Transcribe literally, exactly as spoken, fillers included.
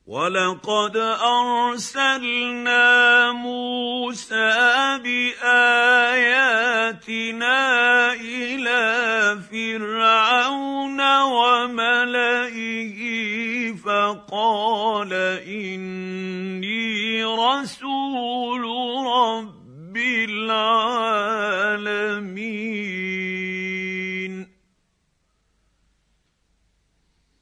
وَلَقَدْ أَرْسَلْنَا مُوسَىٰ بِآيَاتِنَا إِلَىٰ فِرْعَوْنَ وَمَلَئِهِ فَقَالَ إِنِّي رَسُولُ رَبِّ الْعَالَمِينَ